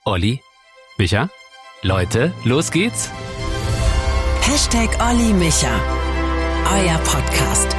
Olli, Micha? Leute, los geht's. Olli Micha, euer Podcast.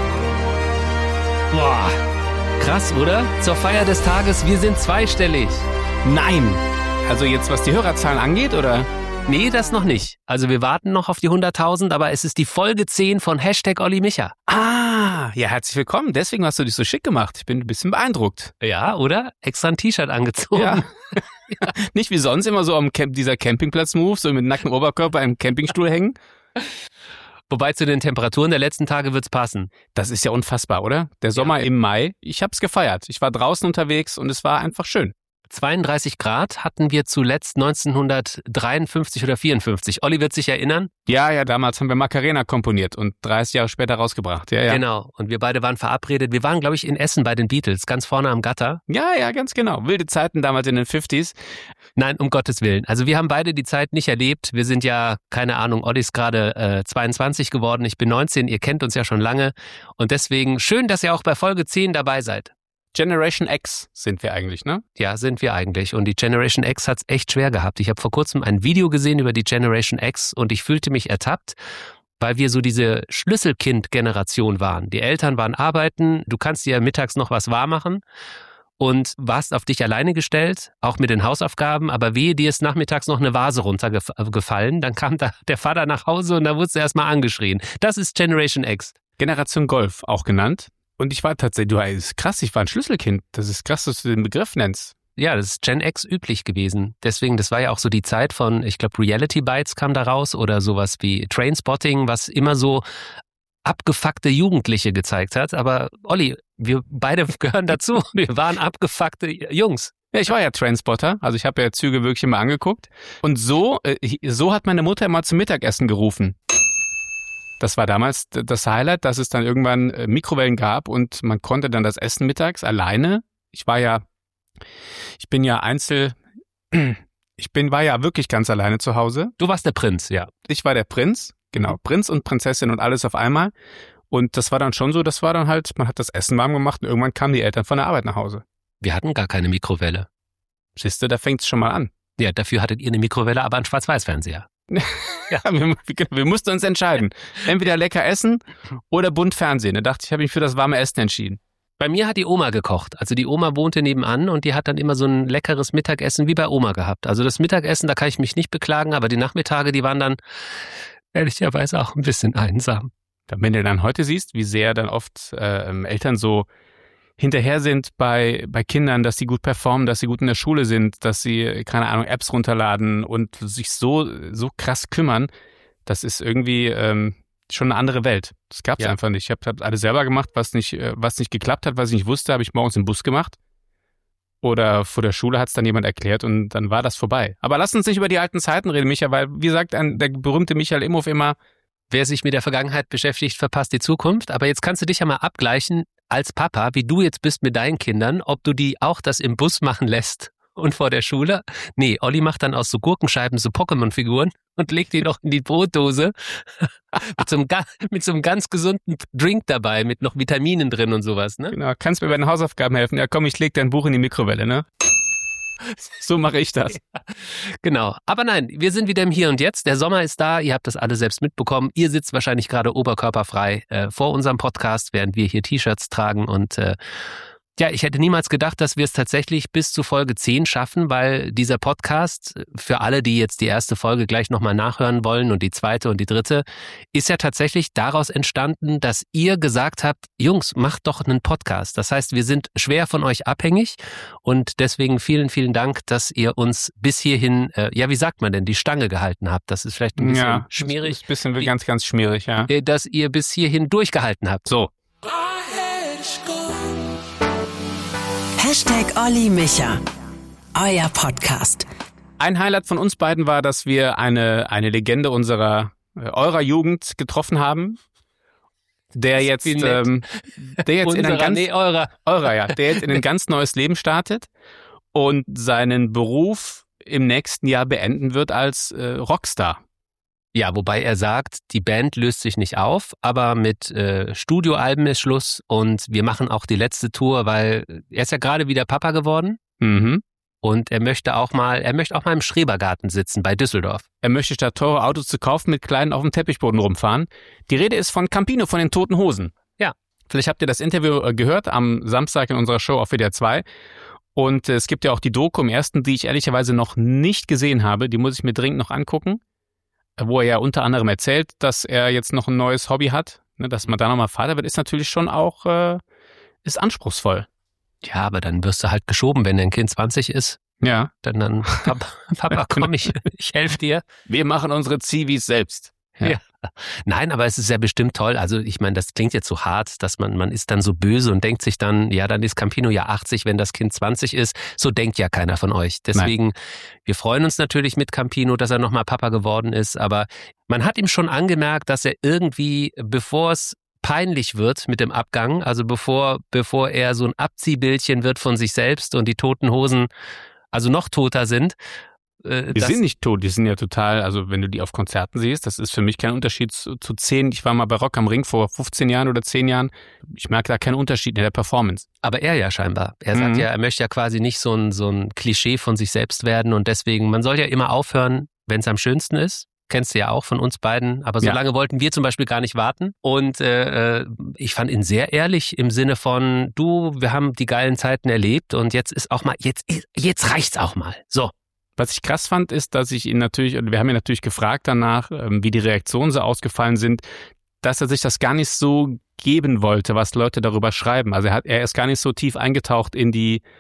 Boah, krass, oder? Zur Feier des Tages, wir sind zweistellig. Nein! Also jetzt, was die Hörerzahlen angeht, oder? Nee, das noch nicht. Also wir warten noch auf die 100.000, aber es ist die Folge 10 von Olli Micha. Ah, ja, herzlich willkommen. Deswegen hast du dich so schick gemacht. Ich bin ein bisschen beeindruckt. Ja, oder? Extra ein T-Shirt angezogen. Ja. Nicht wie sonst immer so am dieser Campingplatz-Move, so mit nacktem Oberkörper im Campingstuhl hängen. Wobei zu den Temperaturen der letzten Tage wird's passen. Das ist ja unfassbar, oder? Der Sommer im Mai, ich hab's gefeiert. Ich war draußen unterwegs und es war einfach schön. 32 Grad hatten wir zuletzt 1953 oder 54. Olli wird sich erinnern? Ja, damals haben wir Macarena komponiert und 30 Jahre später rausgebracht. Ja. Genau. Und wir beide waren verabredet. Wir waren, glaube ich, in Essen bei den Beatles, ganz vorne am Gatter. Ja, ganz genau. Wilde Zeiten damals in den 50s. Nein, um Gottes Willen. Also wir haben beide die Zeit nicht erlebt. Wir sind ja, keine Ahnung, Olli ist gerade 22 geworden, ich bin 19, ihr kennt uns ja schon lange. Und deswegen schön, dass ihr auch bei Folge 10 dabei seid. Generation X sind wir eigentlich, ne? Ja, sind wir eigentlich. Und die Generation X hat's echt schwer gehabt. Ich habe vor kurzem ein Video gesehen über die Generation X und ich fühlte mich ertappt, weil wir so diese Schlüsselkind-Generation waren. Die Eltern waren arbeiten, du kannst dir mittags noch was warm machen und warst auf dich alleine gestellt, auch mit den Hausaufgaben, aber wehe, dir ist nachmittags noch eine Vase runtergefallen, dann kam da der Vater nach Hause und da wurdest du erstmal angeschrien. Das ist Generation X. Generation Golf, auch genannt. Und ich war tatsächlich, das ist krass, ich war ein Schlüsselkind. Das ist krass, dass du den Begriff nennst. Ja, das ist Gen X üblich gewesen. Deswegen, das war ja auch so die Zeit von, ich glaube, Reality Bites kam da raus oder sowas wie Trainspotting, was immer so abgefuckte Jugendliche gezeigt hat. Aber Olli, wir beide gehören dazu. Wir waren abgefuckte Jungs. Ja, ich war ja Trainspotter, also ich habe ja Züge wirklich immer angeguckt. Und so hat meine Mutter immer zum Mittagessen gerufen. Das war damals das Highlight, dass es dann irgendwann Mikrowellen gab und man konnte dann das Essen mittags alleine. Ich war ja wirklich ganz alleine zu Hause. Du warst der Prinz, ja. Ich war der Prinz, genau, Prinz und Prinzessin und alles auf einmal. Und das war dann schon so, man hat das Essen warm gemacht und irgendwann kamen die Eltern von der Arbeit nach Hause. Wir hatten gar keine Mikrowelle. Siehste, da fängt's schon mal an. Ja, dafür hattet ihr eine Mikrowelle, aber einen Schwarz-Weiß-Fernseher. Ja, wir mussten uns entscheiden. Entweder lecker essen oder bunt Fernsehen. Da dachte ich, habe mich für das warme Essen entschieden. Bei mir hat die Oma gekocht. Also die Oma wohnte nebenan und die hat dann immer so ein leckeres Mittagessen wie bei Oma gehabt. Also das Mittagessen, da kann ich mich nicht beklagen, aber die Nachmittage, die waren dann ehrlicherweise auch ein bisschen einsam. Wenn du dann heute siehst, wie sehr dann oft Eltern so hinterher sind bei Kindern, dass sie gut performen, dass sie gut in der Schule sind, dass sie, keine Ahnung, Apps runterladen und sich so krass kümmern, das ist irgendwie schon eine andere Welt. Das gab's einfach nicht. Ich habe alles selber gemacht, was nicht geklappt hat, was ich nicht wusste, habe ich morgens im Bus gemacht. Oder vor der Schule hat's dann jemand erklärt und dann war das vorbei. Aber lass uns nicht über die alten Zeiten reden, Micha, weil, wie sagt der berühmte Michael Imhof immer, wer sich mit der Vergangenheit beschäftigt, verpasst die Zukunft. Aber jetzt kannst du dich ja mal abgleichen als Papa, wie du jetzt bist mit deinen Kindern, ob du die auch das im Bus machen lässt und vor der Schule. Nee, Olli macht dann aus so Gurkenscheiben so Pokémon-Figuren und legt die noch in die Brotdose mit so einem ganz gesunden Drink dabei, mit noch Vitaminen drin und sowas, ne? Genau, kannst mir bei den Hausaufgaben helfen. Ja komm, ich leg dein Buch in die Mikrowelle, ne? So mache ich das. Ja, genau. Aber nein, wir sind wieder im Hier und Jetzt. Der Sommer ist da. Ihr habt das alle selbst mitbekommen. Ihr sitzt wahrscheinlich gerade oberkörperfrei vor unserem Podcast, während wir hier T-Shirts tragen. Und ja, ich hätte niemals gedacht, dass wir es tatsächlich bis zu Folge 10 schaffen, weil dieser Podcast, für alle, die jetzt die erste Folge gleich nochmal nachhören wollen und die zweite und die dritte, ist ja tatsächlich daraus entstanden, dass ihr gesagt habt, Jungs, macht doch einen Podcast. Das heißt, wir sind schwer von euch abhängig und deswegen vielen, vielen Dank, dass ihr uns bis hierhin, wie sagt man denn, die Stange gehalten habt. Das ist vielleicht ein bisschen schmierig. Ist ein bisschen ganz, ganz schmierig, ja. Dass ihr bis hierhin durchgehalten habt. So. Olli Micha, euer Podcast. Ein Highlight von uns beiden war, dass wir eine Legende eurer Jugend getroffen haben, der jetzt in ein ganz neues Leben startet und seinen Beruf im nächsten Jahr beenden wird als Rockstar. Ja, wobei er sagt, die Band löst sich nicht auf, aber mit Studioalben ist Schluss und wir machen auch die letzte Tour, weil er ist ja gerade wieder Papa geworden. Mhm. Und er möchte auch mal im Schrebergarten sitzen bei Düsseldorf. Er möchte statt teure Autos zu kaufen mit kleinen auf dem Teppichboden rumfahren. Die Rede ist von Campino, von den Toten Hosen. Ja. Vielleicht habt ihr das Interview gehört am Samstag in unserer Show auf WDR 2. Und es gibt ja auch die Doku im ersten, die ich ehrlicherweise noch nicht gesehen habe. Die muss ich mir dringend noch angucken. Wo er ja unter anderem erzählt, dass er jetzt noch ein neues Hobby hat. Ne, dass man da nochmal Vater wird, ist natürlich schon auch ist anspruchsvoll. Ja, aber dann wirst du halt geschoben, wenn dein Kind 20 ist. Ja. Dann Papa, komm, ich helfe dir. Wir machen unsere Zivis selbst. Ja. Nein, aber es ist ja bestimmt toll. Also ich meine, das klingt jetzt so hart, dass man ist dann so böse und denkt sich dann, ja, dann ist Campino ja 80, wenn das Kind 20 ist. So denkt ja keiner von euch. Deswegen, wir freuen uns natürlich mit Campino, dass er nochmal Papa geworden ist. Aber man hat ihm schon angemerkt, dass er irgendwie, bevor es peinlich wird mit dem Abgang, also bevor er so ein Abziehbildchen wird von sich selbst und die Toten Hosen also noch toter sind. Die sind nicht tot, die sind ja total, also wenn du die auf Konzerten siehst, das ist für mich kein Unterschied zu 10, ich war mal bei Rock am Ring vor 15 Jahren oder 10 Jahren, ich merke da keinen Unterschied in der Performance. Aber er ja scheinbar, er sagt ja, er möchte ja quasi nicht so ein Klischee von sich selbst werden und deswegen, man soll ja immer aufhören, wenn es am schönsten ist. Kennst du ja auch von uns beiden, aber so lange wollten wir zum Beispiel gar nicht warten. Und ich fand ihn sehr ehrlich im Sinne von, wir haben die geilen Zeiten erlebt und jetzt ist auch mal, jetzt reicht's auch mal. So. Was ich krass fand, ist, dass ich ihn natürlich, und wir haben ihn natürlich gefragt danach, wie die Reaktionen so ausgefallen sind, dass er sich das gar nicht so geben wollte, was Leute darüber schreiben. Also er ist gar nicht so tief eingetaucht in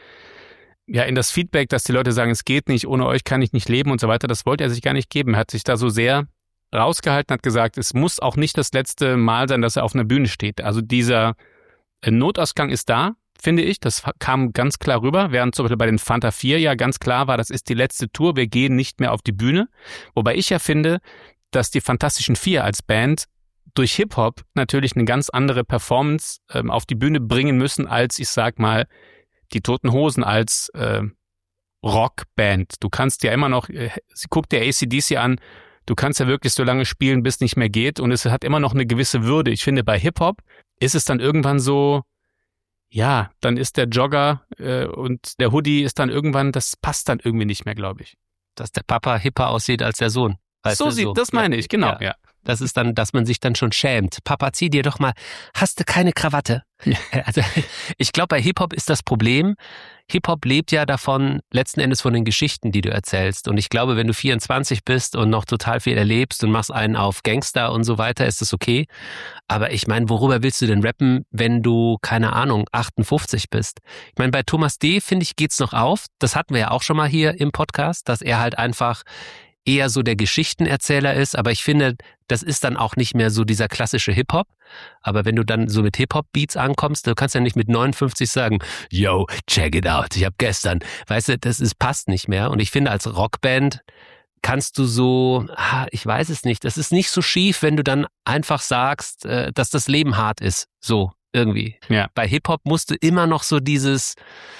das Feedback, dass die Leute sagen, es geht nicht, ohne euch kann ich nicht leben und so weiter. Das wollte er sich gar nicht geben. Er hat sich da so sehr rausgehalten, hat gesagt, es muss auch nicht das letzte Mal sein, dass er auf einer Bühne steht. Also dieser Notausgang ist da, finde ich. Das kam ganz klar rüber, während zum Beispiel bei den Fanta 4 ja ganz klar war, das ist die letzte Tour, wir gehen nicht mehr auf die Bühne. Wobei ich ja finde, dass die Fantastischen Vier als Band durch Hip-Hop natürlich eine ganz andere Performance auf die Bühne bringen müssen, als, ich sag mal, die Toten Hosen als Rockband. Du kannst ja immer noch, guck dir AC/DC an, du kannst ja wirklich so lange spielen, bis nicht mehr geht und es hat immer noch eine gewisse Würde. Ich finde, bei Hip-Hop ist es dann irgendwann so, ja, dann ist der Jogger und der Hoodie ist dann irgendwann, das passt dann irgendwie nicht mehr, glaube ich. Dass der Papa hipper aussieht als der Sohn. Das meine ich, genau, ja. Das ist dann, dass man sich dann schon schämt. Papa, zieh dir doch mal, hast du keine Krawatte? Also, ich glaube, bei Hip-Hop ist das Problem, Hip-Hop lebt ja davon, letzten Endes von den Geschichten, die du erzählst. Und ich glaube, wenn du 24 bist und noch total viel erlebst und machst einen auf Gangster und so weiter, ist das okay. Aber ich meine, worüber willst du denn rappen, wenn du, keine Ahnung, 58 bist? Ich meine, bei Thomas D., finde ich, geht's noch auf. Das hatten wir ja auch schon mal hier im Podcast, dass er halt einfach eher so der Geschichtenerzähler ist, aber ich finde, das ist dann auch nicht mehr so dieser klassische Hip-Hop. Aber wenn du dann so mit Hip-Hop-Beats ankommst, du kannst ja nicht mit 59 sagen, yo, check it out, ich habe gestern, weißt du, passt nicht mehr. Und ich finde, als Rockband kannst du so, ich weiß es nicht, das ist nicht so schief, wenn du dann einfach sagst, dass das Leben hart ist, so irgendwie. Ja. Bei Hip-Hop musst du immer noch so dieses,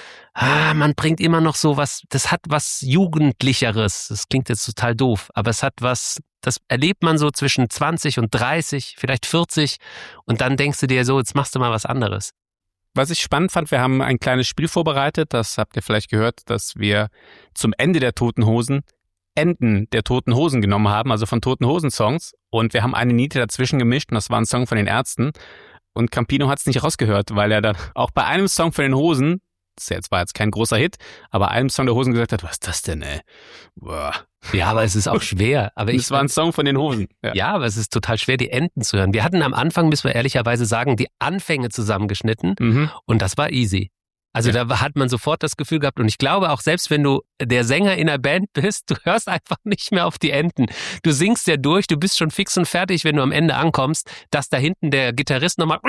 man bringt immer noch so was, das hat was Jugendlicheres. Das klingt jetzt total doof, aber es hat was, das erlebt man so zwischen 20 und 30, vielleicht 40 und dann denkst du dir so, jetzt machst du mal was anderes. Was ich spannend fand, wir haben ein kleines Spiel vorbereitet, das habt ihr vielleicht gehört, dass wir zum Ende der Toten Hosen Enden der Toten Hosen genommen haben, also von Toten Hosen Songs und wir haben eine Niete dazwischen gemischt und das war ein Song von den Ärzten und Campino hat es nicht rausgehört, weil er dann auch bei einem Song von den Hosen, das war jetzt kein großer Hit, aber einem Song der Hosen gesagt hat, was ist das denn, ey? Boah. Ja, aber es ist auch schwer. Aber es war ein Song von den Hosen. Ja, aber es ist total schwer, die Enden zu hören. Wir hatten am Anfang, müssen wir ehrlicherweise sagen, die Anfänge zusammengeschnitten und das war easy. Also da hat man sofort das Gefühl gehabt und ich glaube auch, selbst wenn du der Sänger in der Band bist, du hörst einfach nicht mehr auf die Enden. Du singst ja durch, du bist schon fix und fertig, wenn du am Ende ankommst, dass da hinten der Gitarrist nochmal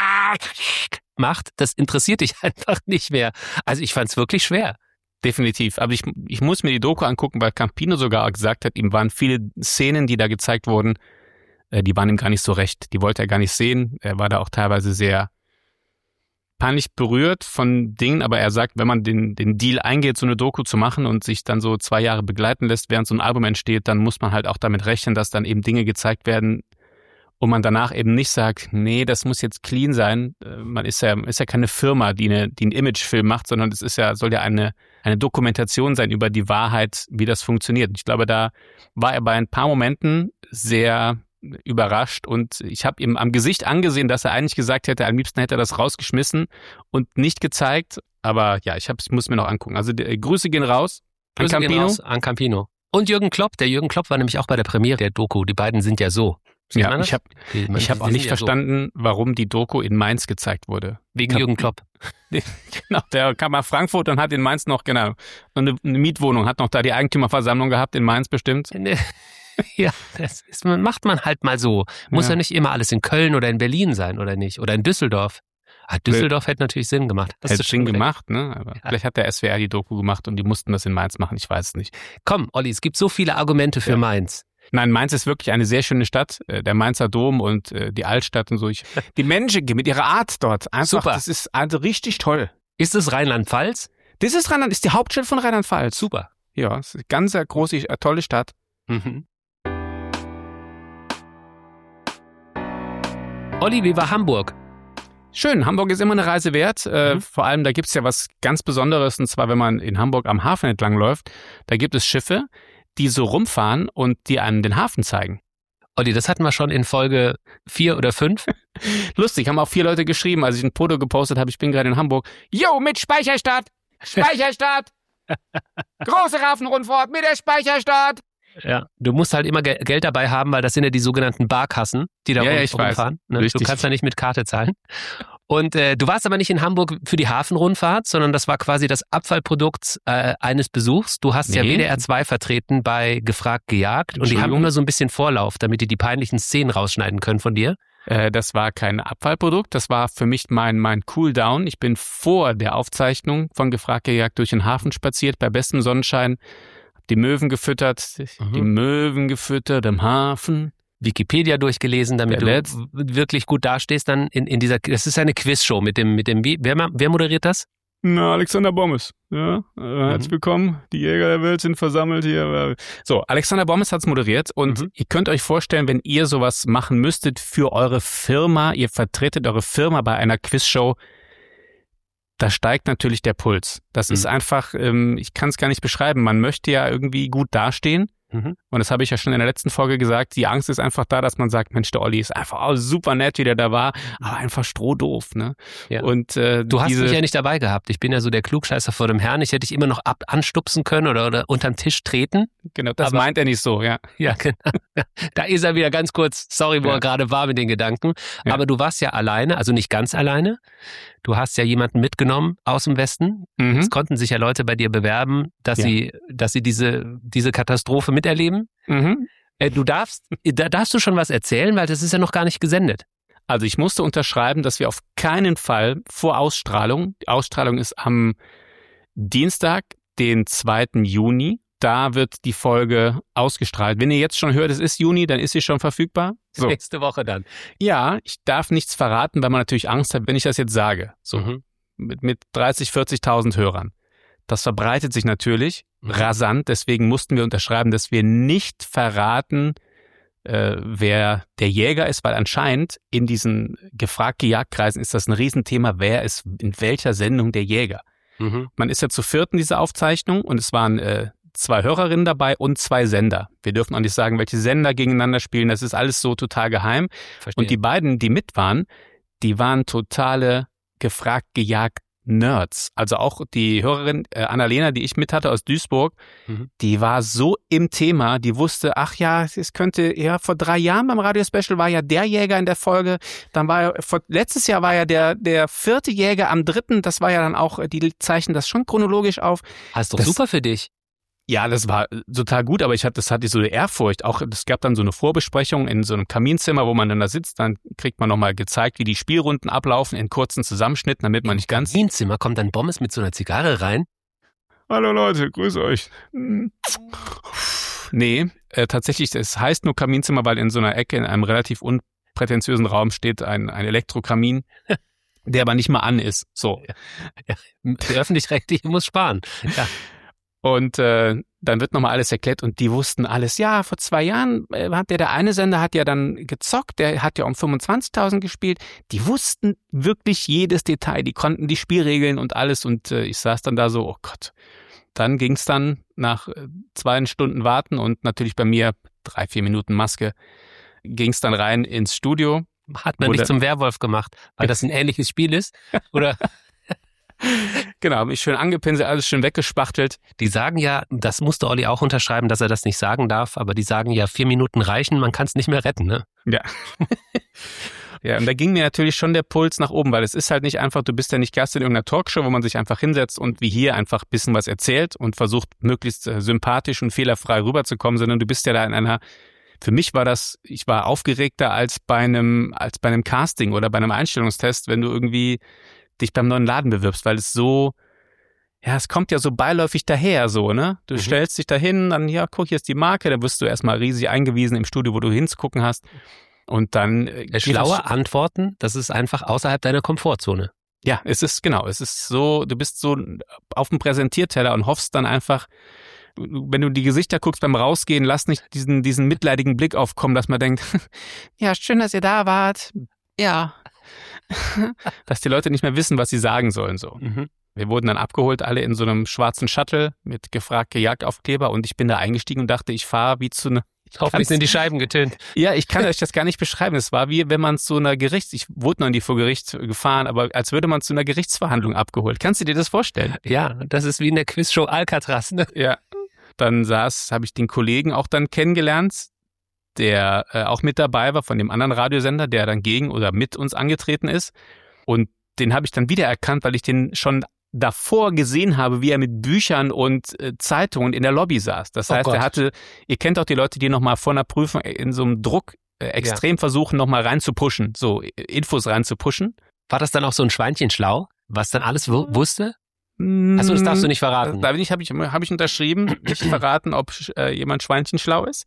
macht, das interessiert dich einfach nicht mehr. Also ich fand es wirklich schwer. Definitiv, aber ich muss mir die Doku angucken, weil Campino sogar gesagt hat, ihm waren viele Szenen, die da gezeigt wurden, die waren ihm gar nicht so recht. Die wollte er gar nicht sehen. Er war da auch teilweise sehr peinlich berührt von Dingen, aber er sagt, wenn man den Deal eingeht, so eine Doku zu machen und sich dann so 2 Jahre begleiten lässt, während so ein Album entsteht, dann muss man halt auch damit rechnen, dass dann eben Dinge gezeigt werden und man danach eben nicht sagt, nee, das muss jetzt clean sein. Man ist ja keine Firma, die einen Imagefilm macht, sondern es soll ja eine Dokumentation sein über die Wahrheit, wie das funktioniert. Ich glaube, da war er bei ein paar Momenten sehr überrascht und ich habe ihm am Gesicht angesehen, dass er eigentlich gesagt hätte, am liebsten hätte er das rausgeschmissen und nicht gezeigt. Aber ja, ich muss mir noch angucken. Also Grüße gehen raus an Campino. Und Jürgen Klopp. Der Jürgen Klopp war nämlich auch bei der Premiere der Doku. Die beiden sind ja so. Ja, ich hab auch nicht verstanden, warum die Doku in Mainz gezeigt wurde. Wegen Jürgen Klopp. Genau, der kam nach Frankfurt und hat in Mainz noch, genau, eine Mietwohnung, hat noch da die Eigentümerversammlung gehabt, in Mainz bestimmt. Ja, macht man halt mal so. Muss ja nicht immer alles in Köln oder in Berlin sein, oder nicht? Oder in Düsseldorf. Düsseldorf hätte natürlich Sinn gemacht. Hätte Sinn gemacht, ne? Aber vielleicht hat der SWR die Doku gemacht und die mussten das in Mainz machen, ich weiß es nicht. Komm, Olli, es gibt so viele Argumente für Mainz. Nein, Mainz ist wirklich eine sehr schöne Stadt, der Mainzer Dom und die Altstadt und so. Die Menschen mit ihrer Art dort, einfach, super. Das ist also richtig toll. Ist es Rheinland-Pfalz? Das ist die Hauptstadt von Rheinland-Pfalz. Super. Ja, es ist eine ganz große, tolle Stadt. Mhm. Olli, wie war Hamburg? Schön, Hamburg ist immer eine Reise wert. Vor allem, da gibt's ja was ganz Besonderes, und zwar, wenn man in Hamburg am Hafen entlang läuft, da gibt es Schiffe, die so rumfahren und die einem den Hafen zeigen. Olli, das hatten wir schon in Folge 4 oder 5. Lustig, haben auch 4 Leute geschrieben, als ich ein Foto gepostet habe, ich bin gerade in Hamburg. Yo, mit Speicherstadt! Speicherstadt! Große Hafenrundfahrt mit der Speicherstadt! Ja, du musst halt immer Geld dabei haben, weil das sind ja die sogenannten Barkassen, die da rumfahren. Ne? Du kannst ja nicht mit Karte zahlen. Und du warst aber nicht in Hamburg für die Hafenrundfahrt, sondern das war quasi das Abfallprodukt eines Besuchs. Du hast ja WDR 2 vertreten bei Gefragt gejagt und die haben immer so ein bisschen Vorlauf, damit die peinlichen Szenen rausschneiden können von dir. Das war kein Abfallprodukt, das war für mich mein Cooldown. Ich bin vor der Aufzeichnung von Gefragt gejagt durch den Hafen spaziert, bei bestem Sonnenschein. Die Möwen gefüttert im Hafen. Wikipedia durchgelesen, damit du wirklich gut dastehst dann in dieser, das ist eine Quizshow mit dem, wer moderiert das? Na, Alexander Bommes. Ja, herzlich willkommen. Die Jäger der Welt sind versammelt hier. So, Alexander Bommes hat's moderiert und ihr könnt euch vorstellen, wenn ihr sowas machen müsstet für eure Firma, ihr vertretet eure Firma bei einer Quizshow, da steigt natürlich der Puls. Das ist einfach, ich kann es gar nicht beschreiben. Man möchte ja irgendwie gut dastehen. Und das habe ich ja schon in der letzten Folge gesagt. Die Angst ist einfach da, dass man sagt, Mensch, der Olli ist einfach super nett, wie der da war, aber einfach strohdoof, ne? Ja. Und du hast mich ja nicht dabei gehabt. Ich bin ja so der Klugscheißer vor dem Herrn. Ich hätte dich immer noch anstupsen können oder unterm Tisch treten. Genau, das meint er nicht so, ja. Ja, genau. Da ist er wieder ganz kurz, sorry, wo er gerade war mit den Gedanken. Ja. Aber du warst ja alleine, also nicht ganz alleine. Du hast ja jemanden mitgenommen aus dem Westen. Es konnten sich ja Leute bei dir bewerben, dass sie diese Katastrophe miterleben. Da darfst du schon was erzählen, weil das ist ja noch gar nicht gesendet. Also ich musste unterschreiben, dass wir auf keinen Fall vor Ausstrahlung, die Ausstrahlung ist am Dienstag, den 2. Juni, da wird die Folge ausgestrahlt. Wenn ihr jetzt schon hört, es ist Juni, dann ist sie schon verfügbar. So. Nächste Woche dann. Ja, ich darf nichts verraten, weil man natürlich Angst hat, wenn ich das jetzt sage. So mit 30, 40.000 Hörern. Das verbreitet sich natürlich rasant, deswegen mussten wir unterschreiben, dass wir nicht verraten, wer der Jäger ist, weil anscheinend in diesen gefragten Jagdkreisen ist das ein Riesenthema, wer ist in welcher Sendung der Jäger. Man ist ja zu 4. in dieser Aufzeichnung und es waren 2 Hörerinnen dabei und 2 Sender. Wir dürfen auch nicht sagen, welche Sender gegeneinander spielen, das ist alles so total geheim. Verstehe. Und die beiden, die mit waren, die waren totale gefragt gejagt Nerds. Also auch die Hörerin Annalena, die ich mit hatte aus Duisburg, die war so im Thema, die wusste, ach ja, es könnte, ja, vor 3 Jahren beim Radio-Special war ja der Jäger in der Folge, dann war ja, letztes Jahr war ja der 4. Jäger am 3., das war ja dann auch, die zeichnen das schon chronologisch auf. Das ist doch super für dich. Ja, das war total gut, aber das hatte so eine Ehrfurcht. Auch es gab dann so eine Vorbesprechung in so einem Kaminzimmer, wo man dann da sitzt. Dann kriegt man nochmal gezeigt, wie die Spielrunden ablaufen in kurzen Zusammenschnitten, damit man nicht ganz... Kaminzimmer kommt dann Bommes mit so einer Zigarre rein? Hallo Leute, grüß euch. Nee, tatsächlich, es heißt nur Kaminzimmer, weil in so einer Ecke in einem relativ unprätentiösen Raum steht ein Elektrokamin, der aber nicht mal an ist. So. Ja. Der Öffentlich-Rechtliche muss sparen. Ja. Und dann wird nochmal alles erklärt und die wussten alles. Ja, vor 2 Jahren hat der eine Sender hat ja dann gezockt, der hat ja um 25.000 gespielt. Die wussten wirklich jedes Detail, die konnten die Spielregeln und alles und ich saß dann da so, oh Gott. Dann ging's dann nach 2 Stunden Warten und natürlich bei mir 3-4 Minuten Maske, ging's dann rein ins Studio. Hat man nicht zum Werwolf gemacht, weil das ein ähnliches Spiel ist? Oder? Genau, habe ich schön angepinselt, alles schön weggespachtelt. Die sagen ja, das musste Olli auch unterschreiben, dass er das nicht sagen darf, aber die sagen ja, 4 Minuten reichen, man kann es nicht mehr retten, ne? Ja. Ja, und da ging mir natürlich schon der Puls nach oben, weil es ist halt nicht einfach, du bist ja nicht Gast in irgendeiner Talkshow, wo man sich einfach hinsetzt und wie hier einfach ein bisschen was erzählt und versucht, möglichst sympathisch und fehlerfrei rüberzukommen, sondern du bist ja da in einer, für mich war das, ich war aufgeregter als bei einem Casting oder bei einem Einstellungstest, wenn du irgendwie dich beim neuen Laden bewirbst, weil es so, ja, es kommt ja so beiläufig daher, so, ne? Du stellst dich dahin, dann, ja, guck, hier ist die Marke, dann wirst du erstmal riesig eingewiesen im Studio, wo du hinzugucken hast. Und dann schlaue Antworten, das ist einfach außerhalb deiner Komfortzone. Ja, es ist so, du bist so auf dem Präsentierteller und hoffst dann einfach, wenn du die Gesichter guckst beim Rausgehen, lass nicht diesen mitleidigen Blick aufkommen, dass man denkt, ja, schön, dass ihr da wart. Ja. Dass die Leute nicht mehr wissen, was sie sagen sollen, so. Wir wurden dann abgeholt, alle in so einem schwarzen Shuttle mit gefragt Jagdaufkleber und ich bin da eingestiegen und dachte, ich fahre wie zu einer... Hoffentlich sind die Scheiben getönt. Ja, ich kann euch das gar nicht beschreiben. Es war wie, wenn man zu einer ich wurde noch nie vor Gericht gefahren, aber als würde man zu einer Gerichtsverhandlung abgeholt. Kannst du dir das vorstellen? Ja, das ist wie in der Quizshow Alcatraz, ne? Ja. Dann habe ich den Kollegen auch dann kennengelernt, der auch mit dabei war von dem anderen Radiosender, der dann gegen oder mit uns angetreten ist. Und den habe ich dann wiedererkannt, weil ich den schon davor gesehen habe, wie er mit Büchern und Zeitungen in der Lobby saß. Das heißt, er hatte, ihr kennt auch die Leute, die nochmal vor einer Prüfung in so einem Druck extrem versuchen, nochmal reinzupushen, so Infos reinzupushen. War das dann auch so ein Schweinchen schlau, was dann alles wusste? Achso, das darfst du nicht verraten. Da habe ich unterschrieben, nicht verraten, ob jemand Schweinchen schlau ist.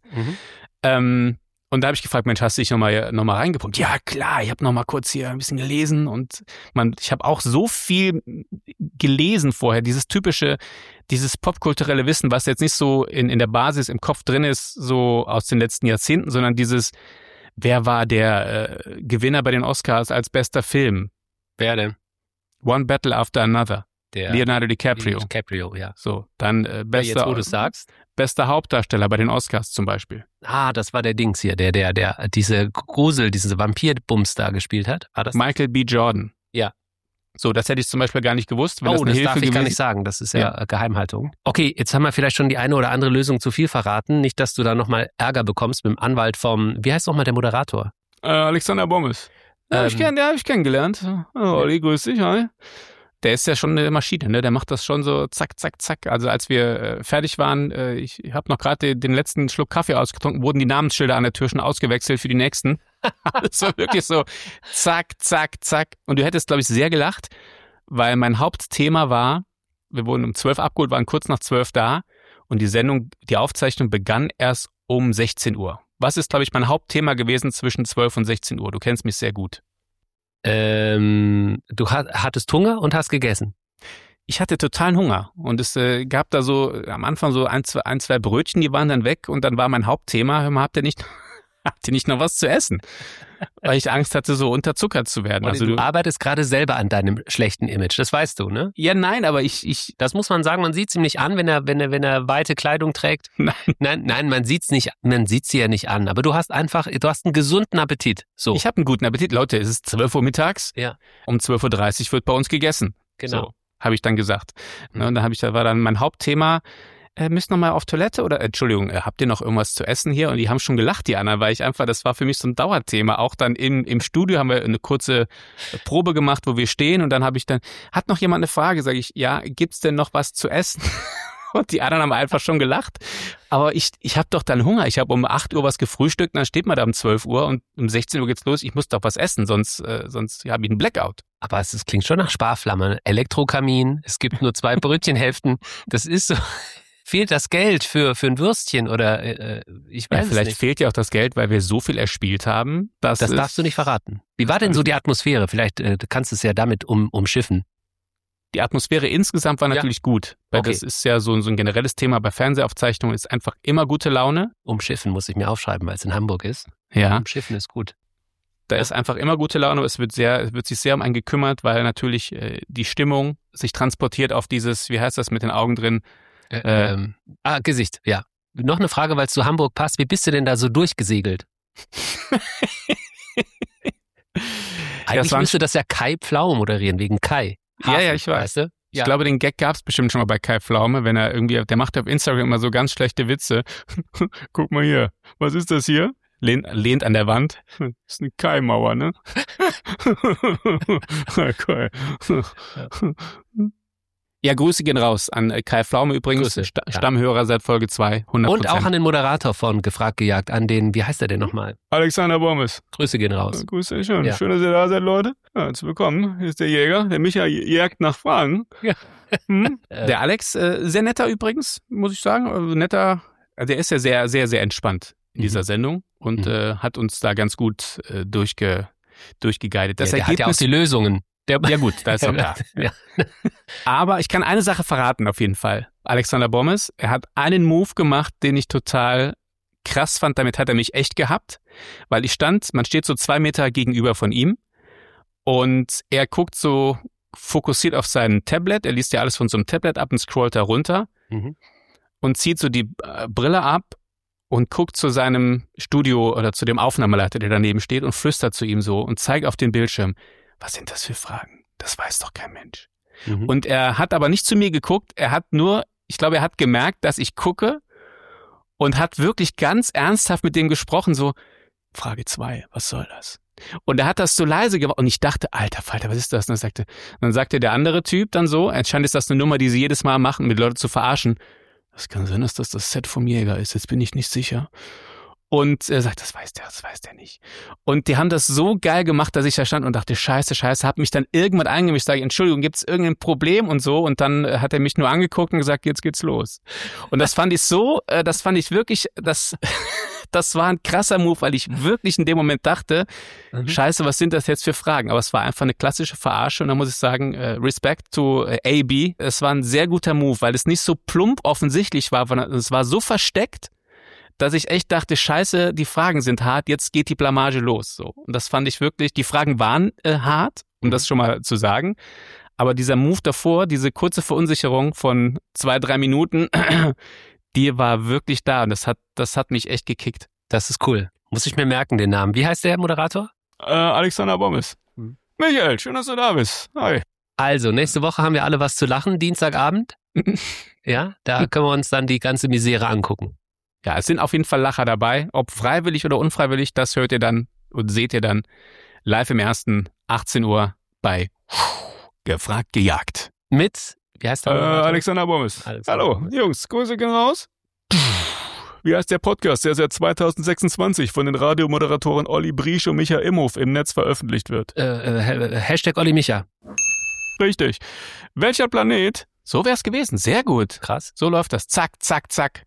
Und da habe ich gefragt, Mensch, hast du dich nochmal reingepumpt? Ja, klar, ich habe nochmal kurz hier ein bisschen gelesen und ich habe auch so viel gelesen vorher, dieses popkulturelle Wissen, was jetzt nicht so in der Basis im Kopf drin ist, so aus den letzten Jahrzehnten, sondern wer war der Gewinner bei den Oscars als bester Film? Wer denn? One Battle After Another. Leonardo DiCaprio. Ja. So, dann jetzt, wo du sagst. Bester Hauptdarsteller bei den Oscars zum Beispiel. Ah, das war der Dings hier, der diese Vampirbums da gespielt hat. War das? Michael B. Jordan. Ja. So, das hätte ich zum Beispiel gar nicht gewusst. Wenn das darf ich gar nicht sagen. Das ist ja Geheimhaltung. Okay, jetzt haben wir vielleicht schon die eine oder andere Lösung zu viel verraten. Nicht, dass du da nochmal Ärger bekommst mit dem Anwalt wie heißt nochmal der Moderator? Alexander Bommes. Den habe ich kennengelernt. Olli, grüß dich, hi. Der ist ja schon eine Maschine, ne? Der macht das schon so zack, zack, zack. Also als wir fertig waren, ich habe noch gerade den letzten Schluck Kaffee ausgetrunken, wurden die Namensschilder an der Tür schon ausgewechselt für die nächsten. Das war wirklich so zack, zack, zack. Und du hättest, glaube ich, sehr gelacht, weil mein Hauptthema war, wir wurden um 12 abgeholt, waren kurz nach 12 da und die Aufzeichnung begann erst um 16 Uhr. Was ist, glaube ich, mein Hauptthema gewesen zwischen 12 und 16 Uhr? Du kennst mich sehr gut. Du hattest Hunger und hast gegessen. Ich hatte totalen Hunger und es gab da so am Anfang so ein, zwei Brötchen, die waren dann weg und dann war mein Hauptthema, hör mal, habt ihr nicht noch was zu essen? Weil ich Angst hatte, so unterzuckert zu werden. Also du arbeitest gerade selber an deinem schlechten Image, das weißt du, ne? Ja, nein, aber das muss man sagen, man sieht es ihm nicht an, wenn er weite Kleidung trägt. Nein, man sieht's sie ja nicht an, aber du hast einen gesunden Appetit. So. Ich habe einen guten Appetit. Leute, es ist 12 Uhr mittags. Ja. Um 12.30 Uhr wird bei uns gegessen. Genau. So, habe ich dann gesagt. Und dann war dann mein Hauptthema, müsst noch mal auf Toilette oder, Entschuldigung, habt ihr noch irgendwas zu essen hier? Und die haben schon gelacht, die anderen, weil das war für mich so ein Dauerthema. Auch dann im Studio haben wir eine kurze Probe gemacht, wo wir stehen und dann hat noch jemand eine Frage, sage ich, ja, gibt's denn noch was zu essen? Und die anderen haben einfach schon gelacht. Aber ich habe doch dann Hunger. Ich habe um 8 Uhr was gefrühstückt, dann steht man da um 12 Uhr und um 16 Uhr geht's los. Ich muss doch was essen, sonst habe ich einen Blackout. Aber es klingt schon nach Sparflamme. Elektrokamin, es gibt nur 2 Brötchenhälften. Das ist so... Fehlt das Geld für ein Würstchen oder ich weiß es nicht. Vielleicht fehlt ja auch das Geld, weil wir so viel erspielt haben. Das darfst du nicht verraten. Wie war denn so die Atmosphäre? Vielleicht kannst du es ja damit umschiffen. Die Atmosphäre insgesamt war natürlich gut, weil das ist ja so ein generelles Thema bei Fernsehaufzeichnungen, ist einfach immer gute Laune. Umschiffen muss ich mir aufschreiben, weil es in Hamburg ist. Ja. Umschiffen ist gut. Da ist einfach immer gute Laune, es wird sich sehr um einen gekümmert, weil natürlich die Stimmung sich transportiert auf dieses, wie heißt das mit den Augen drin? Gesicht, ja. Noch eine Frage, weil es zu Hamburg passt. Wie bist du denn da so durchgesegelt? Eigentlich müsste das ja Kai Pflaume moderieren, wegen Kai. Hafen, ja, ich weiß. Weißt du? Ich glaube, den Gag gab es bestimmt schon mal bei Kai Pflaume, wenn er irgendwie, der macht auf Instagram immer so ganz schlechte Witze. Guck mal hier, was ist das hier? Lehnt an der Wand. Das ist eine Kai-Mauer, ne? Ja, Grüße gehen raus an Kai Pflaume übrigens, Grüße, Stammhörer seit Folge 2, 100%. Und auch an den Moderator von Gefragt gejagt, an den, wie heißt der denn nochmal? Alexander Bommes. Grüße gehen raus. Grüße, schön, schön, dass ihr da seid, Leute. Herzlich willkommen, hier ist der Jäger, der Micha jagt nach Fragen. Ja. Der Alex, sehr netter übrigens, muss ich sagen, also netter, der ist ja sehr, sehr, sehr entspannt in dieser Sendung und hat uns da ganz gut durchgeguidet. Das der hat ja auch die Lösungen. Ja gut, da ist er klar. Ja. Aber ich kann eine Sache verraten auf jeden Fall. Alexander Bommes, er hat einen Move gemacht, den ich total krass fand. Damit hat er mich echt gehabt, weil man steht so 2 Meter gegenüber von ihm und er guckt so fokussiert auf sein Tablet. Er liest ja alles von so einem Tablet ab und scrollt da runter und zieht so die Brille ab und guckt zu seinem Studio oder zu dem Aufnahmeleiter, der daneben steht und flüstert zu ihm so und zeigt auf den Bildschirm, was sind das für Fragen? Das weiß doch kein Mensch. Und er hat aber nicht zu mir geguckt, ich glaube, er hat gemerkt, dass ich gucke und hat wirklich ganz ernsthaft mit dem gesprochen, so, Frage 2, was soll das? Und er hat das so leise gemacht und ich dachte, alter Falter, was ist das? Und dann sagte der andere Typ dann so, anscheinend ist das eine Nummer, die sie jedes Mal machen, mit Leuten zu verarschen. Das kann sein, dass das Set vom Jäger ist, jetzt bin ich nicht sicher. Und er sagt, das weiß der nicht. Und die haben das so geil gemacht, dass ich da stand und dachte, scheiße, hab mich dann irgendwann eingemischt, sage, Entschuldigung, gibt's irgendein Problem und so? Und dann hat er mich nur angeguckt und gesagt, jetzt geht's los. Und das fand ich wirklich, das war ein krasser Move, weil ich wirklich in dem Moment dachte, scheiße, was sind das jetzt für Fragen? Aber es war einfach eine klassische Verarsche und da muss ich sagen, Respect to AB. Es war ein sehr guter Move, weil es nicht so plump offensichtlich war, sondern es war so versteckt, dass ich echt dachte, scheiße, die Fragen sind hart, jetzt geht die Blamage los. So. Und das fand ich wirklich, die Fragen waren hart, um das schon mal zu sagen. Aber dieser Move davor, diese kurze Verunsicherung von 2-3 Minuten, die war wirklich da. Und das hat mich echt gekickt. Das ist cool. Muss ich mir merken, den Namen. Wie heißt der Moderator? Alexander Bommes. Michael, schön, dass du da bist. Hi. Also, nächste Woche haben wir alle was zu lachen, Dienstagabend. Ja, da können wir uns dann die ganze Misere angucken. Ja, es sind auf jeden Fall Lacher dabei. Ob freiwillig oder unfreiwillig, das hört ihr dann und seht ihr dann live im Ersten, 18 Uhr bei Gefragt gejagt. Mit, wie heißt der? Alexander Bommes. Hallo, Jungs, Grüße gehen raus. Wie heißt der Podcast, der seit 2026 von den Radiomoderatoren Olli Briesch und Micha Imhof im Netz veröffentlicht wird? Hashtag Olli Micha. Richtig. Welcher Planet? So wär's gewesen. Sehr gut. Krass. So läuft das. Zack, zack, zack.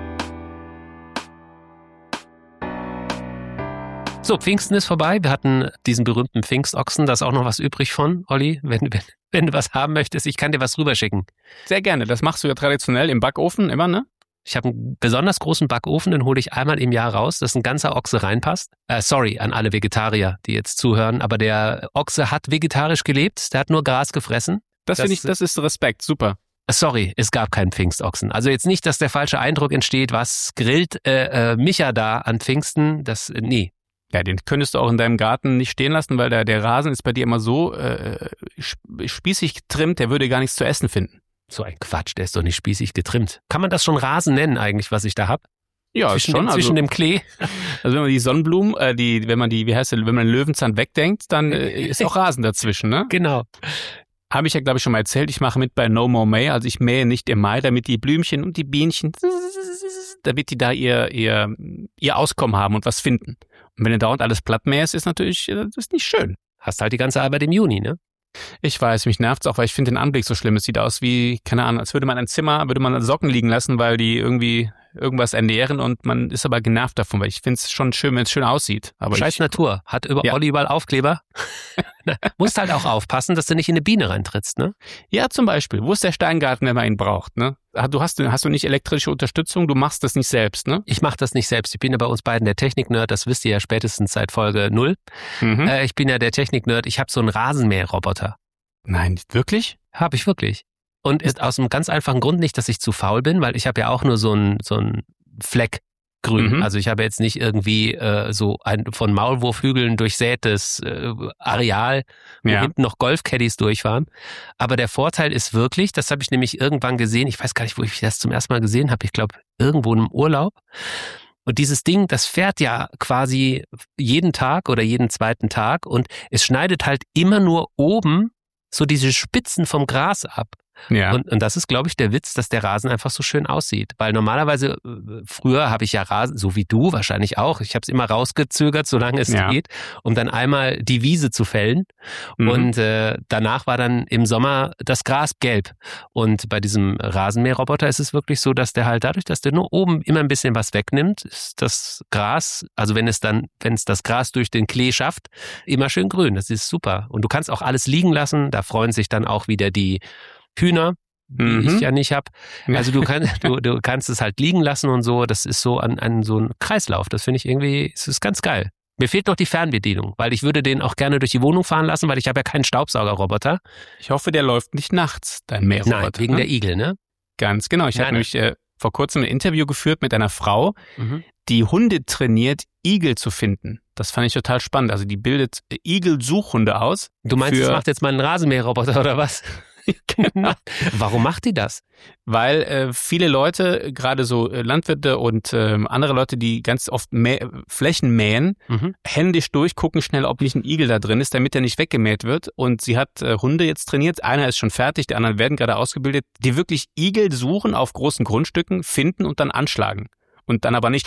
So, Pfingsten ist vorbei. Wir hatten diesen berühmten Pfingstochsen. Da ist auch noch was übrig von, Olli. Wenn du was haben möchtest, ich kann dir was rüberschicken. Sehr gerne. Das machst du ja traditionell im Backofen immer, ne? Ich habe einen besonders großen Backofen, den hole ich einmal im Jahr raus, dass ein ganzer Ochse reinpasst. Sorry an alle Vegetarier, die jetzt zuhören, aber der Ochse hat vegetarisch gelebt, der hat nur Gras gefressen. Das finde ich, das ist Respekt, super. Sorry, es gab keinen Pfingstochsen. Also jetzt nicht, dass der falsche Eindruck entsteht, was grillt Micha da an Pfingsten, nee. Ja, den könntest du auch in deinem Garten nicht stehen lassen, weil der Rasen ist bei dir immer so spießig getrimmt, der würde gar nichts zu essen finden. So ein Quatsch, der ist doch nicht spießig getrimmt. Kann man das schon Rasen nennen eigentlich, was ich da hab? Ja, zwischen dem Klee. Also wenn man die Sonnenblumen, wenn man den Löwenzahn wegdenkt, dann ist auch Rasen dazwischen, ne? Genau. Habe ich ja, glaube ich, schon mal erzählt, ich mache mit bei No More May, also ich mähe nicht im Mai, damit die Blümchen und die Bienchen, damit die da ihr Auskommen haben und was finden. Und wenn du dauernd alles platt mähst, ist natürlich, das ist nicht schön. Hast halt die ganze Arbeit im Juni, ne? Ich weiß, mich nervt's auch, weil ich finde den Anblick so schlimm. Es sieht aus wie, keine Ahnung, als würde man Socken liegen lassen, weil die irgendwie irgendwas ernähren und man ist aber genervt davon, weil ich finde es schon schön, wenn es schön aussieht. Aber Scheiß Natur. Hat Olli überall Aufkleber? Na, musst halt auch aufpassen, dass du nicht in eine Biene reintrittst, ne? Ja, zum Beispiel. Wo ist der Steingarten, wenn man ihn braucht, ne? Hast du nicht elektrische Unterstützung, du machst das nicht selbst, ne? Ich mache das nicht selbst. Ich bin ja bei uns beiden der Technik-Nerd, das wisst ihr ja spätestens seit Folge 0. Ich bin ja der Technik-Nerd, ich habe so einen Rasenmäherroboter. Nein, wirklich? Habe ich wirklich. Und ist aus einem ganz einfachen Grund nicht, dass ich zu faul bin, weil ich habe ja auch nur so einen Fleck grün. Also ich habe jetzt nicht irgendwie so ein von Maulwurfhügeln durchsätes Areal, wo hinten noch Golfcaddies durchfahren. Aber der Vorteil ist wirklich, das habe ich nämlich irgendwann gesehen, ich weiß gar nicht, wo ich das zum ersten Mal gesehen habe, ich glaube irgendwo in einem Urlaub. Und dieses Ding, das fährt ja quasi jeden Tag oder jeden zweiten Tag und es schneidet halt immer nur oben so diese Spitzen vom Gras ab. Ja. Und das ist, glaube ich, der Witz, dass der Rasen einfach so schön aussieht. Weil normalerweise, früher habe ich ja Rasen, so wie du wahrscheinlich auch, ich habe es immer rausgezögert, solange es geht, um dann einmal die Wiese zu fällen. Und danach war dann im Sommer das Gras gelb. Und bei diesem Rasenmäherroboter ist es wirklich so, dass der halt dadurch, dass der nur oben immer ein bisschen was wegnimmt, ist das Gras, also wenn es das Gras durch den Klee schafft, immer schön grün. Das ist super. Und du kannst auch alles liegen lassen, da freuen sich dann auch wieder die Hühner, die ich ja nicht habe. Also du kannst es halt liegen lassen und so. Das ist so an so ein Kreislauf. Das finde ich irgendwie, es ist ganz geil. Mir fehlt noch die Fernbedienung, weil ich würde den auch gerne durch die Wohnung fahren lassen, weil ich habe ja keinen Staubsaugerroboter. Ich hoffe, der läuft nicht nachts, dein Mähroboter. Nein, wegen der Igel, ne? Ganz genau. Ich habe nämlich vor kurzem ein Interview geführt mit einer Frau, die Hunde trainiert, Igel zu finden. Das fand ich total spannend. Also die bildet Igel-Suchhunde aus. Du meinst, das macht jetzt mal einen Rasenmäherroboter oder was? Genau. Warum macht die das? Weil viele Leute, gerade so Landwirte und andere Leute, die ganz oft Flächen mähen, händisch durchgucken schnell, ob nicht ein Igel da drin ist, damit er nicht weggemäht wird. Und sie hat Hunde jetzt trainiert. Einer ist schon fertig, die anderen werden gerade ausgebildet, die wirklich Igel suchen auf großen Grundstücken, finden und dann anschlagen. Und dann aber nicht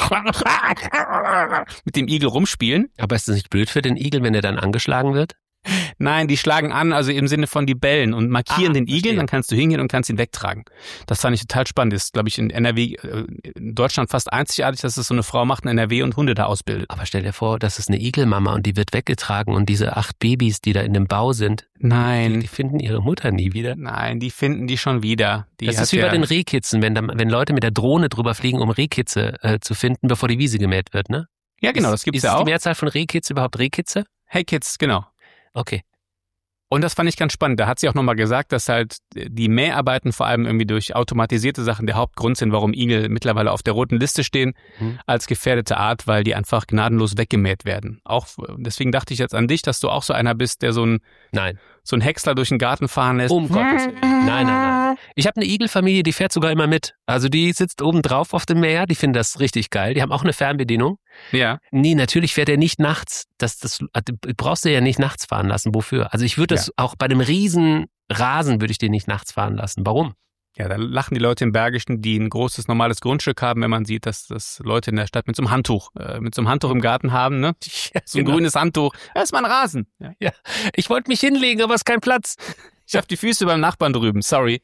mit dem Igel rumspielen. Aber ist das nicht blöd für den Igel, wenn er dann angeschlagen wird? Nein, die schlagen an, also im Sinne von die bellen und markieren den Igel, dann kannst du hingehen und kannst ihn wegtragen. Das fand ich total spannend. Das ist, glaube ich, in NRW, in Deutschland fast einzigartig, dass es so eine Frau macht in NRW und Hunde da ausbildet. Aber stell dir vor, das ist eine Igelmama und die wird weggetragen und diese 8 Babys, die da in dem Bau sind, nein, die finden ihre Mutter nie wieder. Nein, die finden die schon wieder. Das ist wie bei den Rehkitzen, wenn Leute mit der Drohne drüber fliegen, um Rehkitze zu finden, bevor die Wiese gemäht wird, ne? Ja, genau, das gibt's ja auch. Ist die Mehrzahl von Rehkitze überhaupt Rehkitze? Hey Kids, genau. Okay. Und das fand ich ganz spannend. Da hat sie auch nochmal gesagt, dass halt die Mäharbeiten vor allem irgendwie durch automatisierte Sachen der Hauptgrund sind, warum Igel mittlerweile auf der roten Liste stehen als gefährdete Art, weil die einfach gnadenlos weggemäht werden. Auch deswegen dachte ich jetzt an dich, dass du auch so einer bist, der so ein Häcksler durch den Garten fahren lässt. Um Gottes Willen. Nein. Ich habe eine Igelfamilie, die fährt sogar immer mit. Also die sitzt oben drauf auf dem Mäher, die finden das richtig geil. Die haben auch eine Fernbedienung. Ja. Nee, natürlich fährt er nicht nachts. Das brauchst du ja nicht nachts fahren lassen. Wofür? Also ich würde das auch bei einem riesen Rasen würde ich den nicht nachts fahren lassen. Warum? Ja, da lachen die Leute im Bergischen, die ein großes, normales Grundstück haben, wenn man sieht, dass Leute in der Stadt mit so einem Handtuch im Garten haben, ne? Ja, so ein grünes Handtuch. Das ist mein Rasen. Ja. Ich wollte mich hinlegen, aber es ist kein Platz. Ich habe die Füße beim Nachbarn drüben, sorry.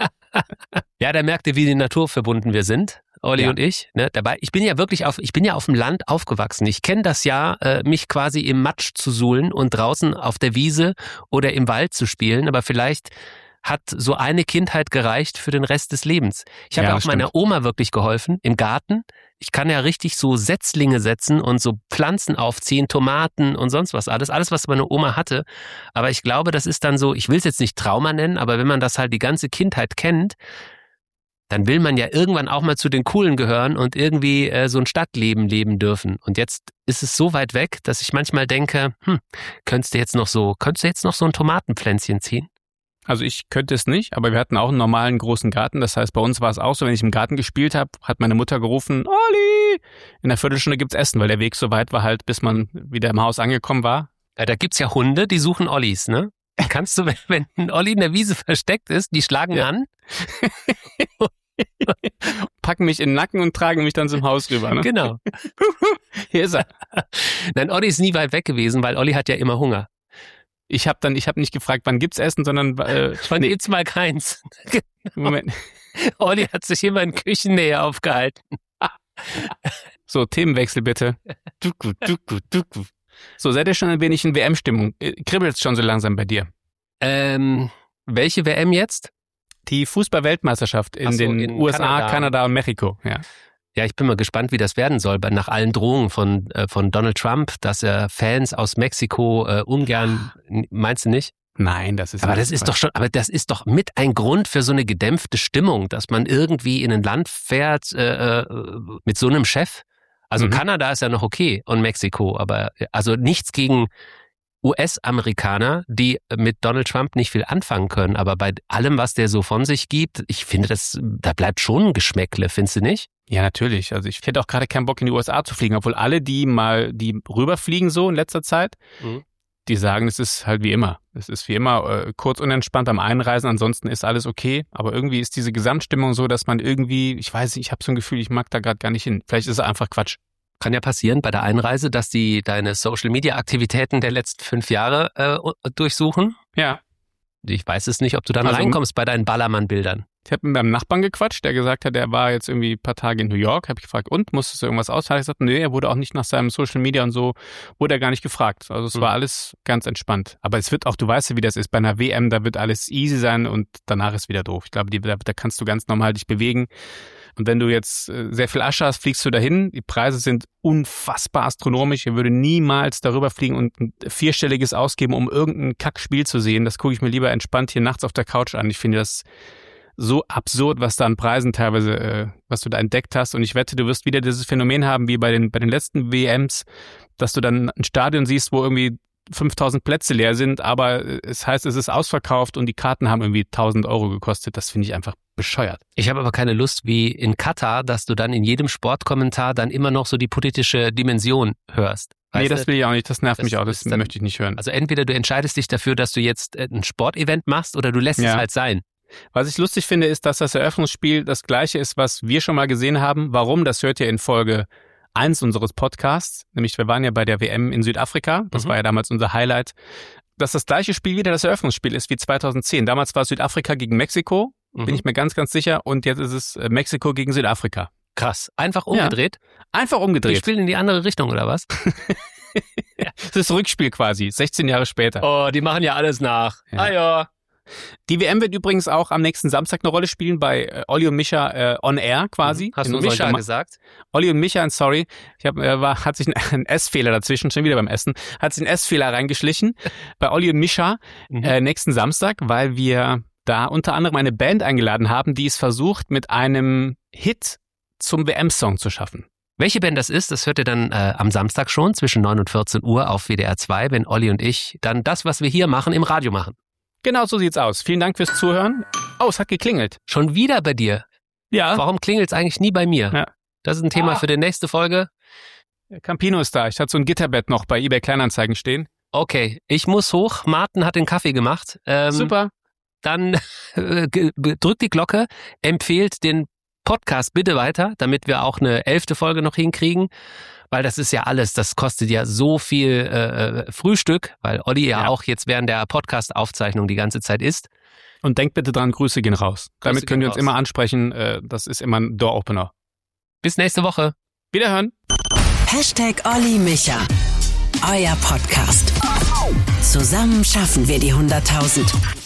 Ja, da merkt ihr, wie die Natur verbunden wir sind, Olli und ich. Ne? Dabei, ich bin ja auf dem Land aufgewachsen. Ich kenne das ja, mich quasi im Matsch zu suhlen und draußen auf der Wiese oder im Wald zu spielen. Aber vielleicht hat so eine Kindheit gereicht für den Rest des Lebens. Ich habe auch meiner Oma wirklich geholfen im Garten. Ich kann ja richtig so Setzlinge setzen und so Pflanzen aufziehen, Tomaten und sonst was. Alles, was meine Oma hatte. Aber ich glaube, das ist dann so, ich will es jetzt nicht Trauma nennen, aber wenn man das halt die ganze Kindheit kennt, dann will man ja irgendwann auch mal zu den Coolen gehören und irgendwie so ein Stadtleben leben dürfen. Und jetzt ist es so weit weg, dass ich manchmal denke, könntest du jetzt noch so ein Tomatenpflänzchen ziehen? Also ich könnte es nicht, aber wir hatten auch einen normalen großen Garten. Das heißt, bei uns war es auch so, wenn ich im Garten gespielt habe, hat meine Mutter gerufen, Olli! In einer Viertelstunde gibt's Essen, weil der Weg so weit war halt, bis man wieder im Haus angekommen war. Ja, da gibt's ja Hunde, die suchen Ollis, ne? Kannst du, wenn ein Olli in der Wiese versteckt ist, die schlagen an. Packen mich in den Nacken und tragen mich dann zum Haus rüber. Ne? Genau. Hier ist er. Nein, Olli ist nie weit weg gewesen, weil Olli hat ja immer Hunger. Ich hab nicht gefragt, wann gibt's Essen, sondern wann gibt's mal keins. Moment. Olli hat sich immer in Küchennähe aufgehalten. So, Themenwechsel bitte. So, seid ihr schon ein wenig in WM-Stimmung? Kribbelt es schon so langsam bei dir? Welche WM jetzt? Die Fußball-Weltmeisterschaft in den USA, Kanada und Mexiko, ja. Ja, ich bin mal gespannt, wie das werden soll, nach allen Drohungen von Donald Trump, dass er Fans aus Mexiko ungern, meinst du nicht? Nein, das ist. Aber das ist doch mit ein Grund für so eine gedämpfte Stimmung, dass man irgendwie in ein Land fährt mit so einem Chef. Also Kanada ist ja noch okay und Mexiko, aber also nichts gegen US-Amerikaner, die mit Donald Trump nicht viel anfangen können, aber bei allem, was der so von sich gibt, ich finde, da bleibt schon ein Geschmäckle, findest du nicht? Ja, natürlich. Also ich hätte auch gerade keinen Bock in die USA zu fliegen, obwohl alle, die rüberfliegen so in letzter Zeit, die sagen, es ist halt wie immer. Es ist wie immer kurz unentspannt beim Einreisen, ansonsten ist alles okay, aber irgendwie ist diese Gesamtstimmung so, dass man irgendwie, ich weiß nicht, ich habe so ein Gefühl, ich mag da gerade gar nicht hin. Vielleicht ist es einfach Quatsch. Kann ja passieren bei der Einreise, dass die deine Social-Media-Aktivitäten der letzten 5 Jahre durchsuchen. Ja. Ich weiß es nicht, ob du dann reinkommst bei deinen Ballermann-Bildern. Ich habe mit meinem Nachbarn gequatscht, der gesagt hat, er war jetzt irgendwie ein paar Tage in New York. Habe ich gefragt, und musstest du irgendwas ausfallen? Ich gesagt, nö, er wurde auch nicht nach seinem Social Media und so, wurde er gar nicht gefragt. Also es war alles ganz entspannt. Aber es wird auch, du weißt ja, wie das ist, bei einer WM, da wird alles easy sein und danach ist wieder doof. Ich glaube, da kannst du ganz normal dich bewegen. Und wenn du jetzt sehr viel Asche hast, fliegst du dahin. Die Preise sind unfassbar astronomisch. Ich würde niemals darüber fliegen und ein 4-stelliges ausgeben, um irgendein Kackspiel zu sehen. Das gucke ich mir lieber entspannt hier nachts auf der Couch an. Ich finde das so absurd, was da an Preisen teilweise, was du da entdeckt hast. Und ich wette, du wirst wieder dieses Phänomen haben, wie bei den letzten WMs, dass du dann ein Stadion siehst, wo irgendwie 5000 Plätze leer sind, aber es heißt, es ist ausverkauft und die Karten haben irgendwie 1000 Euro gekostet. Das finde ich einfach bescheuert. Ich habe aber keine Lust wie in Katar, dass du dann in jedem Sportkommentar dann immer noch so die politische Dimension hörst. Nee, das will ich auch nicht. Das nervt mich auch. Das möchte ich nicht hören. Also entweder du entscheidest dich dafür, dass du jetzt ein Sportevent machst oder du lässt es halt sein. Was ich lustig finde, ist, dass das Eröffnungsspiel das gleiche ist, was wir schon mal gesehen haben. Warum? Das hört ihr in Folge 1 unseres Podcasts. Nämlich wir waren ja bei der WM in Südafrika. Das war ja damals unser Highlight. Dass das gleiche Spiel wieder das Eröffnungsspiel ist wie 2010. Damals war es Südafrika gegen Mexiko. Bin ich mir ganz, ganz sicher. Und jetzt ist es Mexiko gegen Südafrika. Krass. Einfach umgedreht? Ja. Einfach umgedreht. Die spielen in die andere Richtung, oder was? Das ist Rückspiel quasi, 16 Jahre später. Oh, die machen ja alles nach. Ja. Ah ja. Die WM wird übrigens auch am nächsten Samstag eine Rolle spielen bei Olli und Micha on Air quasi. Hast du Micha gesagt? Olli und Micha, sorry. Hat sich ein S-Fehler dazwischen, schon wieder beim Essen, hat sich ein S-Fehler reingeschlichen bei Olli und Micha nächsten Samstag, weil wir da unter anderem eine Band eingeladen haben, die es versucht, mit einem Hit zum WM-Song zu schaffen. Welche Band das ist, das hört ihr dann am Samstag schon zwischen 9 und 14 Uhr auf WDR 2, wenn Olli und ich dann das, was wir hier machen, im Radio machen. Genau so sieht's aus. Vielen Dank fürs Zuhören. Oh, es hat geklingelt. Schon wieder bei dir? Ja. Warum klingelt's eigentlich nie bei mir? Ja. Das ist ein Thema für die nächste Folge. Campino ist da. Ich hatte so ein Gitterbett noch bei eBay Kleinanzeigen stehen. Okay, ich muss hoch. Martin hat den Kaffee gemacht. Super. Dann drückt die Glocke, empfehlt den Podcast bitte weiter, damit wir auch eine 11. Folge noch hinkriegen. Weil das ist ja alles, das kostet ja so viel Frühstück, weil Olli ja auch jetzt während der Podcast-Aufzeichnung die ganze Zeit isst. Und denkt bitte dran, Grüße gehen raus. Damit können wir uns immer ansprechen, das ist immer ein Door-Opener. Bis nächste Woche. Wiederhören. #Olli Micha, euer Podcast. Zusammen schaffen wir die 100.000.